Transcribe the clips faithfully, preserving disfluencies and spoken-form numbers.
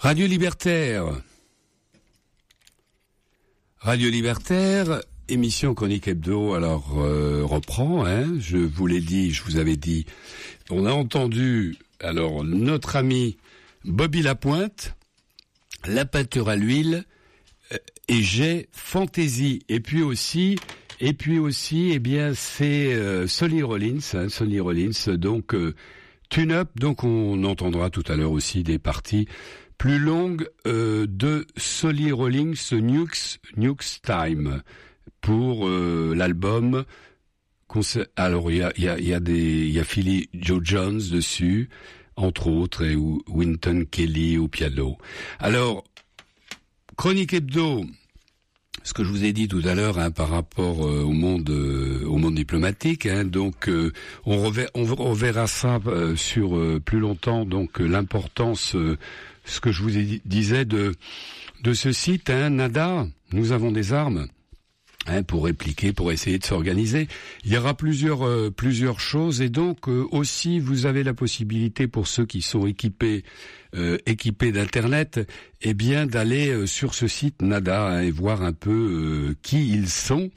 Radio Libertaire. Radio Libertaire, émission Chronique Hebdo, alors euh, reprend, hein, je vous l'ai dit, je vous avais dit, on a entendu, alors, notre ami Bobby Lapointe, La peinture à l'huile, euh, et j'ai Fantaisie, et puis aussi, et puis aussi, eh bien, c'est euh, Sonny Rollins, hein, Sonny Rollins, donc, euh, Tune Up, donc on entendra tout à l'heure aussi des parties plus longue euh, de Sonny Rollins, Nukes, Nukes Time, pour euh, l'album. Alors il y a, il y a, il y a des, il y a Philly Joe Jones dessus, entre autres, et ou Wynton Kelly au piano. Alors, Chronique Hebdo, ce que je vous ai dit tout à l'heure, hein, par rapport euh, au monde, euh, au monde diplomatique, hein, donc euh, on, reverra, on reverra ça euh, sur euh, plus longtemps, donc euh, l'importance. Euh, ce que je vous ai, disais de de ce site, hein, Nada, nous avons des armes, hein, pour répliquer, pour essayer de s'organiser. Il y aura plusieurs euh, plusieurs choses, et donc euh, aussi vous avez la possibilité, pour ceux qui sont équipés euh, équipés d'internet, eh bien d'aller euh, sur ce site Nada, hein, et voir un peu euh, qui ils sont.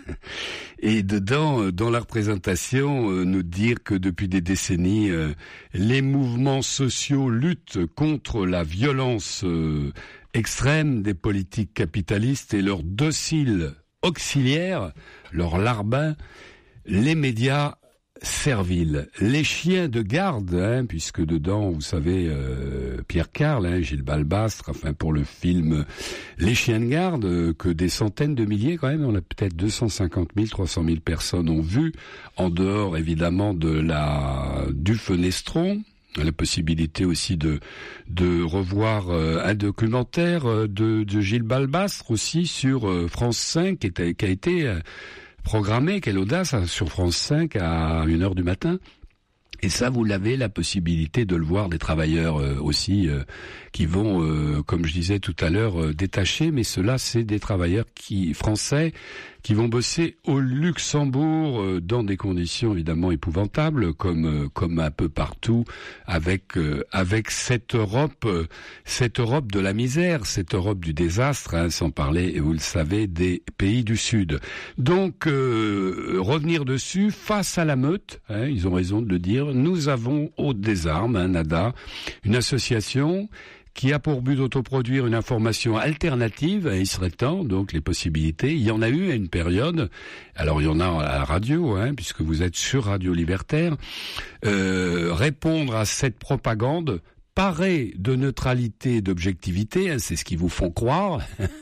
Et dedans, dans la représentation, euh, nous dire que depuis des décennies, euh, les mouvements sociaux luttent contre la violence euh, extrême des politiques capitalistes et leurs dociles auxiliaires, leurs larbins, les médias serviles, les chiens de garde, hein, puisque dedans, vous savez, euh, Pierre Carl, hein, Gilles Balbastre, enfin pour le film Les chiens de garde, euh, que des centaines de milliers quand même, on a peut-être deux cent cinquante mille, trois cent mille personnes ont vu, en dehors évidemment de la du Fenestron. La possibilité aussi de de revoir euh, un documentaire euh, de, de Gilles Balbastre aussi sur euh, France cinq, qui, était, qui a été euh, programmé, quelle audace, hein, sur France cinq à une heure du matin. Et ça, vous l'avez la possibilité de le voir, des travailleurs euh, aussi euh, qui vont, euh, comme je disais tout à l'heure, euh, détachés, mais ceux-là, c'est des travailleurs qui français qui vont bosser au Luxembourg euh, dans des conditions évidemment épouvantables, comme euh, comme un peu partout, avec euh, avec cette Europe, euh, cette Europe de la misère, cette Europe du désastre, hein, sans parler, vous le savez, des pays du Sud. Donc euh, revenir dessus face à la meute, hein, ils ont raison de le dire. Nous avons Haute des Armes, hein, Nada, une association qui a pour but d'autoproduire une information alternative, et il serait temps, donc les possibilités. Il y en a eu à une période, alors il y en a à la radio, hein, puisque vous êtes sur Radio Libertaire, euh, répondre à cette propagande parée de neutralité et d'objectivité, hein, c'est ce qu'ils vous font croire.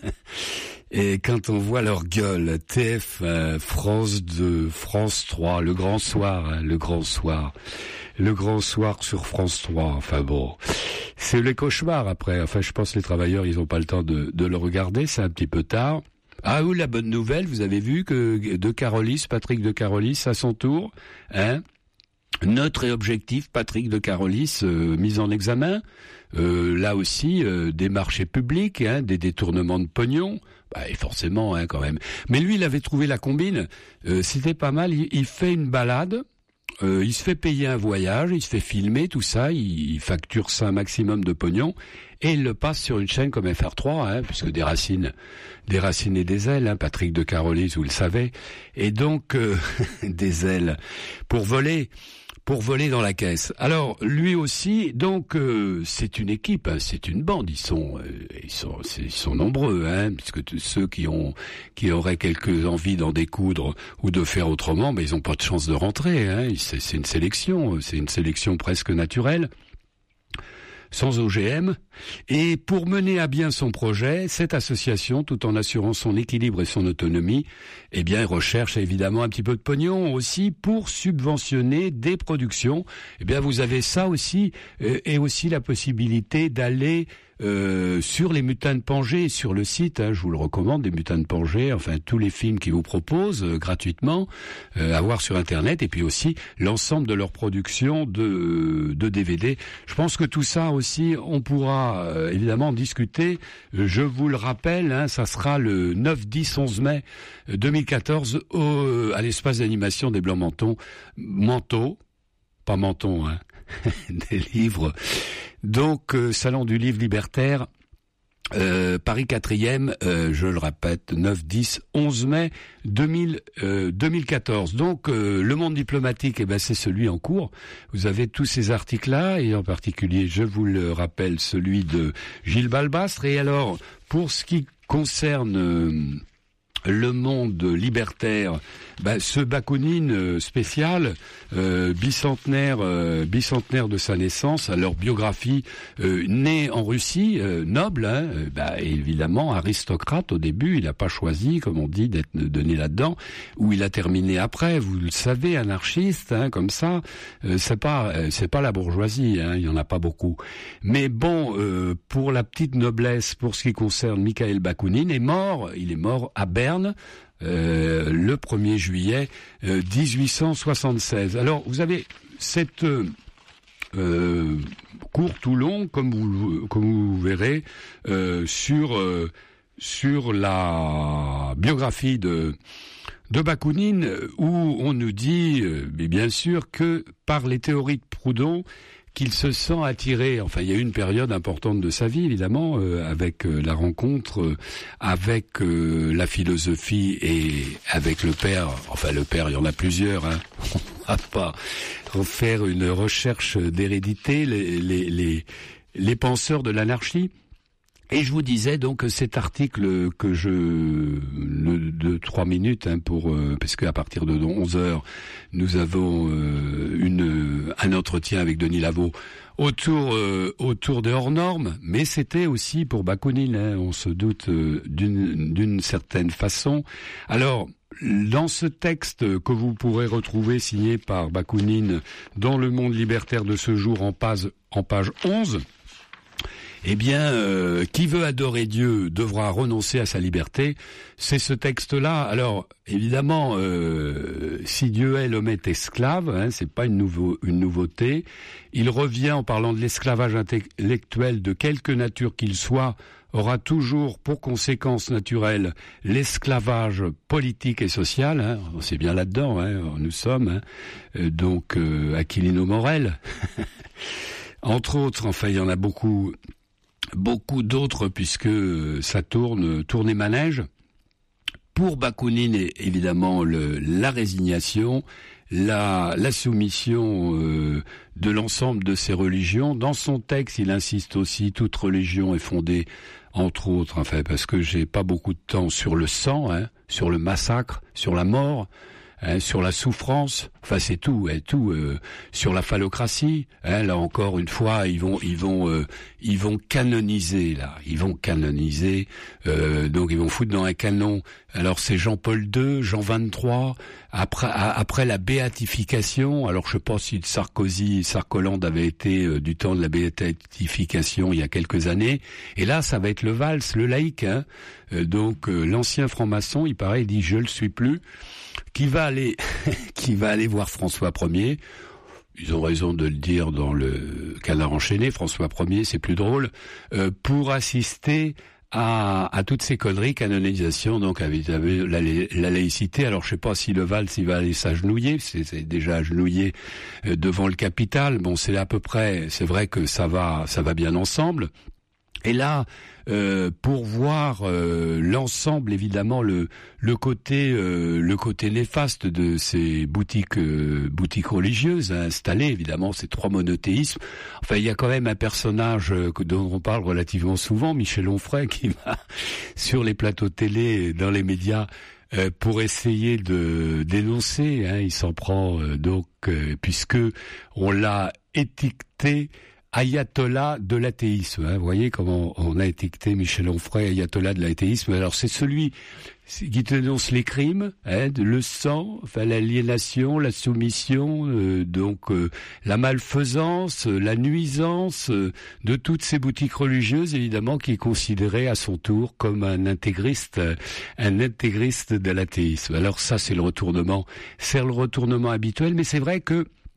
Et quand on voit leur gueule, T F, euh, France deux, France trois, le grand soir, hein, le grand soir, le grand soir sur France trois, enfin bon, c'est les cauchemars après. Enfin, je pense que les travailleurs, ils ont pas le temps de, de le regarder, c'est un petit peu tard. Ah oui, la bonne nouvelle, vous avez vu que De Carolis, Patrick De Carolis, à son tour, hein, neutre et objectif, Patrick De Carolis, euh, mis en examen. Euh, là aussi, euh, des marchés publics, hein, des détournements de pognon. Bah, et forcément, hein, quand même. Mais lui, il avait trouvé la combine. Euh, c'était pas mal. Il, il fait une balade. Euh, il se fait payer un voyage. Il se fait filmer, tout ça. Il, il facture ça un maximum de pognon. Et il le passe sur une chaîne comme F R trois, hein, puisque des racines, des racines et des ailes, hein, Patrick De Carolis, vous le savez. Et donc, euh, des ailes pour voler. Pour voler dans la caisse. Alors lui aussi, donc euh, c'est une équipe, hein, c'est une bande. Ils sont, euh, ils sont, ils sont nombreux, hein, puisque t- ceux qui ont, qui auraient quelques envies d'en découdre ou de faire autrement, ben ils ont pas de chance de rentrer. Hein, c'est, c'est une sélection, c'est une sélection presque naturelle, sans O G M. Et pour mener à bien son projet, cette association, tout en assurant son équilibre et son autonomie, eh bien, recherche évidemment un petit peu de pognon aussi pour subventionner des productions. Eh bien, vous avez ça aussi, euh, et aussi la possibilité d'aller euh, sur les Mutins de Pangée, sur le site, hein, je vous le recommande, des Mutins de Pangée, enfin tous les films qu'ils vous proposent euh, gratuitement, euh, à voir sur Internet, et puis aussi l'ensemble de leur production de, de D V D. Je pense que tout ça aussi, on pourra euh, évidemment en discuter. Je vous le rappelle, hein, ça sera le neuf, dix, onze mai deux mille quatorze au, à l'espace d'animation des Blancs Mentons, Manteaux, pas Menton, hein. des livres. Donc, euh, Salon du livre libertaire, euh, Paris quatrième, euh, je le répète, neuf, dix, onze mai deux mille, euh, deux mille quatorze. Donc, euh, le monde diplomatique, eh ben, c'est celui en cours. Vous avez tous ces articles-là, et en particulier, je vous le rappelle, celui de Gilles Balbastre. Et alors, pour ce qui concerne euh, le monde libertaire, bah, ce Bakounine spécial, euh, bicentenaire, euh, bicentenaire de sa naissance, alors biographie, euh, né en Russie, euh, noble, hein, bah, évidemment aristocrate au début, il n'a pas choisi, comme on dit, d'être donné là-dedans, où il a terminé après, vous le savez, anarchiste, hein, comme ça, euh, c'est pas, euh, c'est pas la bourgeoisie, hein, il y en a pas beaucoup. Mais bon, euh, pour la petite noblesse, pour ce qui concerne Mikhail Bakounine, est mort, il est mort à Berne. Euh, le premier juillet euh, dix-huit cent soixante-seize. Alors, vous avez cette euh, courte ou longue, comme vous, comme vous verrez, euh, sur euh, sur la biographie de de Bakounine, où on nous dit, euh, mais bien sûr, que par les théories de Proudhon, qu'il se sent attiré. Enfin, il y a eu une période importante de sa vie, évidemment, euh, avec euh, la rencontre, euh, avec euh, la philosophie et avec le père. Enfin, le père, il y en a plusieurs. Hein. On va pas faire une recherche d'hérédité. Les, les, les, les penseurs de l'anarchie. Et je vous disais donc cet article que je le, de trois minutes hein, pour euh, parce qu'à partir de onze heures nous avons euh, une un entretien avec Denis Lavaux autour euh, autour des hors normes, mais c'était aussi pour Bakounine, hein, on se doute euh, d'une d'une certaine façon. Alors dans ce texte que vous pourrez retrouver signé par Bakounine dans Le Monde libertaire de ce jour en page en page onze. Eh bien, euh, qui veut adorer Dieu devra renoncer à sa liberté. C'est ce texte-là. Alors, évidemment, euh, si Dieu est, l'homme est esclave, hein, c'est pas une, nouveau, une nouveauté. Il revient en parlant de l'esclavage intellectuel de quelque nature qu'il soit, aura toujours pour conséquence naturelle l'esclavage politique et social. Hein, c'est bien là-dedans, hein, nous sommes. Hein, euh, donc, euh, Aquilino Morel, entre autres. Enfin, il y en a beaucoup. Beaucoup d'autres, puisque ça tourne, tourne et manège. Pour Bakounine, évidemment, le, la résignation, la, la soumission euh, de l'ensemble de ces religions. Dans son texte, il insiste aussi, toute religion est fondée, entre autres, enfin, parce que j'ai pas beaucoup de temps sur le sang, hein, sur le massacre, sur la mort, hein, sur la souffrance, enfin c'est tout, hein, tout euh, sur la phallocratie. Hein, là encore une fois, ils vont, ils vont, euh, ils vont canoniser là, ils vont canoniser. Euh, donc ils vont foutre dans un canon. Alors c'est Jean-Paul deux, Jean vingt-trois. Après, à, après la béatification. Alors je sais pas si Sarkozy, Sarkoland avait été euh, du temps de la béatification il y a quelques années. Et là, ça va être le Valls, le laïc. Hein. Euh, donc euh, l'ancien franc-maçon, il paraît, il dit je le suis plus. Qui va aller, qui va aller voir François Ier. Ils ont raison de le dire dans le Canard enchaîné. François Ier, c'est plus drôle, euh, pour assister à, à toutes ces conneries, canonisation, donc avec, avec la, la laïcité. Alors je sais pas si le Valls il va aller s'agenouiller, c'est, c'est déjà agenouillé euh, devant le capital. Bon, c'est à peu près, c'est vrai que ça va, ça va bien ensemble. Et là, euh, pour voir euh, l'ensemble, évidemment, le le côté euh, le côté néfaste de ces boutiques euh, boutiques religieuses installées, évidemment, ces trois monothéismes. Enfin, il y a quand même un personnage euh, dont on parle relativement souvent, Michel Onfray, qui va sur les plateaux télé, dans les médias, euh, pour essayer de dénoncer. Hein, il s'en prend euh, donc euh, puisque on l'a étiqueté ayatollah de l'athéisme. Hein. Vous voyez comment on a étiqueté Michel Onfray, ayatollah de l'athéisme. Alors c'est celui qui dénonce les crimes, hein, le sang, enfin l'aliénation, la soumission, euh, donc euh, la malfaisance, la nuisance euh, de toutes ces boutiques religieuses, évidemment, qui est considéré à son tour comme un intégriste, euh, un intégriste de l'athéisme. Alors ça, c'est le retournement, c'est le retournement habituel, mais c'est vrai que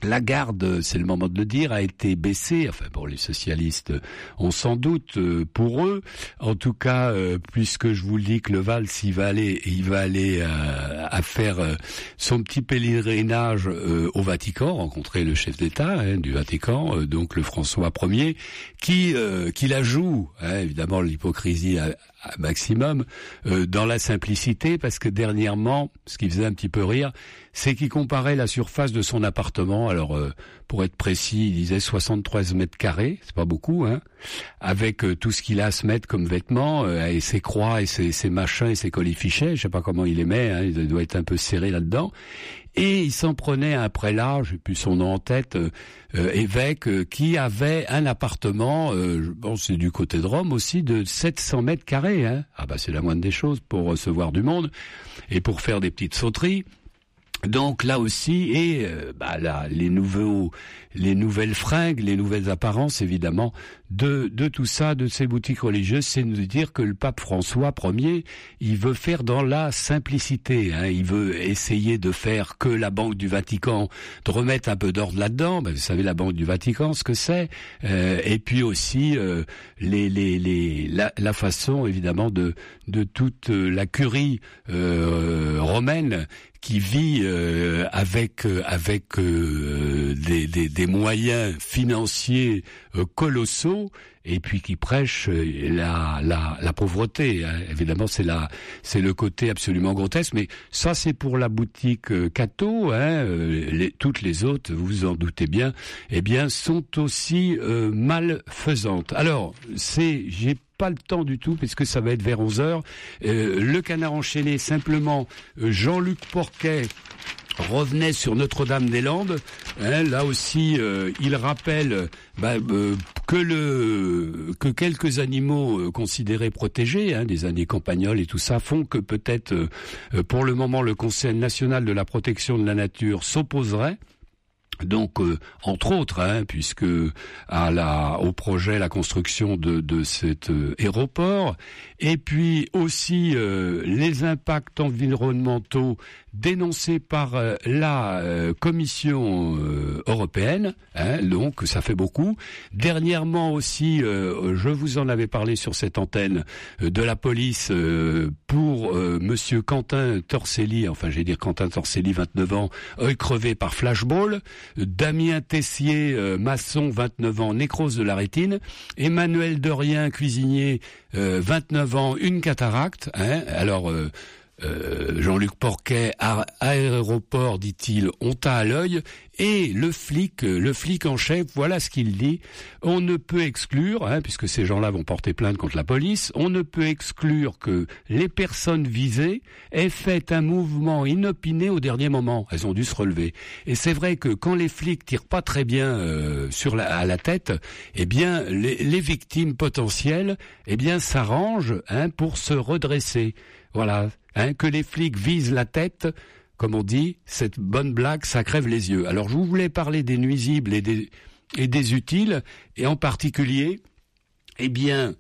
La garde, c'est le moment de le dire, a été baissée. Enfin bon, les socialistes ont sans doute euh, pour eux. En tout cas, euh, puisque je vous le dis que le Valls, il va aller, il va aller euh, à faire euh, son petit pèlerinage euh, au Vatican, rencontrer le chef d'État hein, du Vatican, euh, donc le François Ier, qui euh, qui la joue. Hein, évidemment, l'hypocrisie à, à maximum euh, dans la simplicité, parce que dernièrement, ce qui faisait un petit peu rire, c'est qu'il comparait la surface de son appartement. Alors, euh, pour être précis, il disait soixante-treize mètres carrés, c'est pas beaucoup, hein, avec euh, tout ce qu'il a à se mettre comme vêtements, euh, et ses croix, et ses, ses machins, et ses colifichets, je sais pas comment il les met, hein, il doit être un peu serré là-dedans. Et il s'en prenait à un prélat, j'ai plus son nom en tête, euh, euh, évêque, euh, qui avait un appartement, euh, bon, c'est du côté de Rome aussi, de sept cents mètres carrés. Hein. Ah bah c'est la moindre des choses pour recevoir du monde et pour faire des petites sauteries. Donc là aussi, et euh, bah là, les nouveaux, les nouvelles fringues, les nouvelles apparences, évidemment, de de tout ça, de ces boutiques religieuses, c'est nous dire que le pape François Ier, il veut faire dans la simplicité. Hein, il veut essayer de faire que la Banque du Vatican, de remettre un peu d'ordre là-dedans. Ben, vous savez, la Banque du Vatican, ce que c'est. Euh, et puis aussi euh, les les les la, la façon, évidemment, de de toute la curie euh, romaine, qui vit euh, avec euh, avec euh, des, des, des moyens financiers euh, colossaux, et puis qui prêche la la, la pauvreté. Hein. Évidemment, c'est la c'est le côté absolument grotesque. Mais ça, c'est pour la boutique euh, Cato. Hein. Les, toutes les autres, vous vous en doutez bien, eh bien, sont aussi euh, malfaisantes. Alors, c'est j'ai pas le temps du tout, puisque ça va être vers onze heures. Euh, le Canard enchaîné, simplement, euh, Jean-Luc Porquet revenait sur Notre-Dame-des-Landes. Hein, là aussi, euh, il rappelle bah, euh, que le que quelques animaux euh, considérés protégés, hein, des années campagnols et tout ça, font que peut-être, euh, pour le moment, le Conseil national de la protection de la nature s'opposerait. Donc, euh, entre autres, hein, puisque à la au projet, la construction de de cet euh, aéroport, et puis aussi euh, les impacts environnementaux dénoncés par euh, la euh, Commission euh, européenne. Hein, donc, ça fait beaucoup. Dernièrement aussi, euh, je vous en avais parlé sur cette antenne euh, de la police euh, pour euh, Monsieur Quentin Torselli. Enfin, j'ai dire Quentin Torselli, vingt-neuf ans, œil crevé par flashball. Damien Tessier, euh, maçon, vingt-neuf ans, nécrose de la rétine. Emmanuel Dorien, cuisinier, euh, vingt-neuf ans, une cataracte. Hein. Alors, euh, euh, Jean-Luc Porquet, à aéroport, dit-il, on t'a à l'œil. Et le flic, le flic en chef, voilà ce qu'il dit. On ne peut exclure, hein, puisque ces gens-là vont porter plainte contre la police, on ne peut exclure que les personnes visées aient fait un mouvement inopiné au dernier moment. Elles ont dû se relever. Et c'est vrai que quand les flics tirent pas très bien euh, sur la, à la tête, eh bien, les, les victimes potentielles, eh bien, s'arrangent hein, pour se redresser. Voilà, hein, que les flics visent la tête. Comme on dit, cette bonne blague, ça crève les yeux. Alors, je voulais parler des nuisibles et des, et des utiles, et en particulier, eh bien,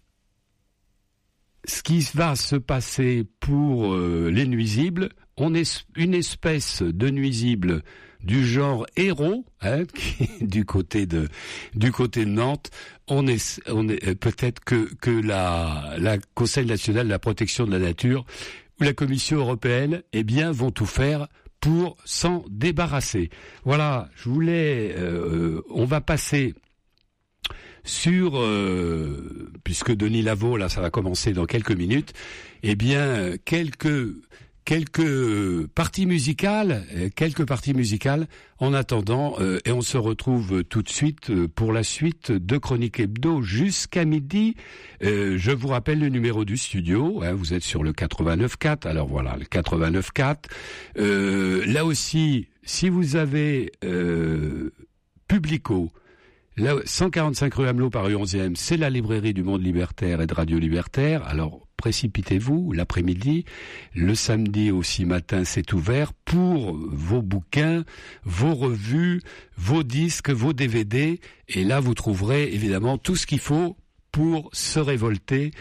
ce qui va se passer pour euh, les nuisibles, on est une espèce de nuisible du genre héros, hein, qui est du côté de du côté de Nantes. On est, on est peut-être que que la la Conseil national de la protection de la nature ou la Commission européenne, eh bien, vont tout faire pour s'en débarrasser. Voilà, je voulais, euh, on va passer sur, euh, puisque Denis Lavaux, là, ça va commencer dans quelques minutes, eh bien, quelques quelques parties musicales, quelques parties musicales en attendant, euh, et on se retrouve tout de suite pour la suite de Chronique Hebdo jusqu'à midi. Euh, je vous rappelle le numéro du studio, hein, vous êtes sur le quatre-vingt-neuf quatre, alors voilà, le quatre-vingt-neuf quatre. Euh, là aussi, si vous avez euh, Publico, là, cent quarante-cinq rue Amelot, Paris onzième, c'est la librairie du Monde Libertaire et de Radio Libertaire. Alors, précipitez-vous l'après-midi. Le samedi aussi matin, c'est ouvert pour vos bouquins, vos revues, vos disques, vos D V D. Et là, vous trouverez évidemment tout ce qu'il faut pour se révolter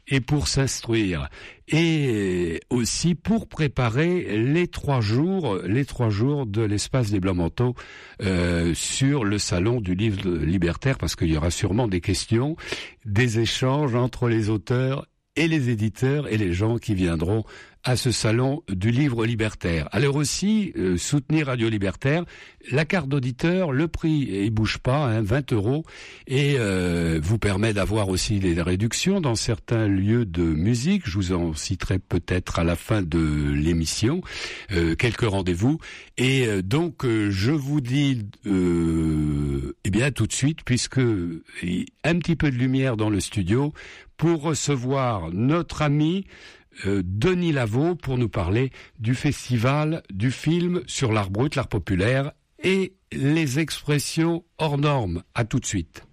et pour s'instruire, et aussi pour préparer les trois jours, les trois jours de l'espace des Blancs-Manteaux euh, sur le salon du livre libertaire, parce qu'il y aura sûrement des questions, des échanges entre les auteurs et les éditeurs et les gens qui viendront à ce salon du livre libertaire. Alors aussi, euh, soutenir Radio Libertaire, la carte d'auditeur, le prix, il bouge pas, hein, vingt euros, et euh, vous permet d'avoir aussi des réductions dans certains lieux de musique. Je vous en citerai peut-être à la fin de l'émission, euh, quelques rendez-vous. Et euh, donc, euh, je vous dis, euh, eh bien, tout de suite, puisque un petit peu de lumière dans le studio, pour recevoir notre ami Euh, Denis Lavaux pour nous parler du festival du film sur l'art brut, l'art populaire et les expressions hors normes. À tout de suite.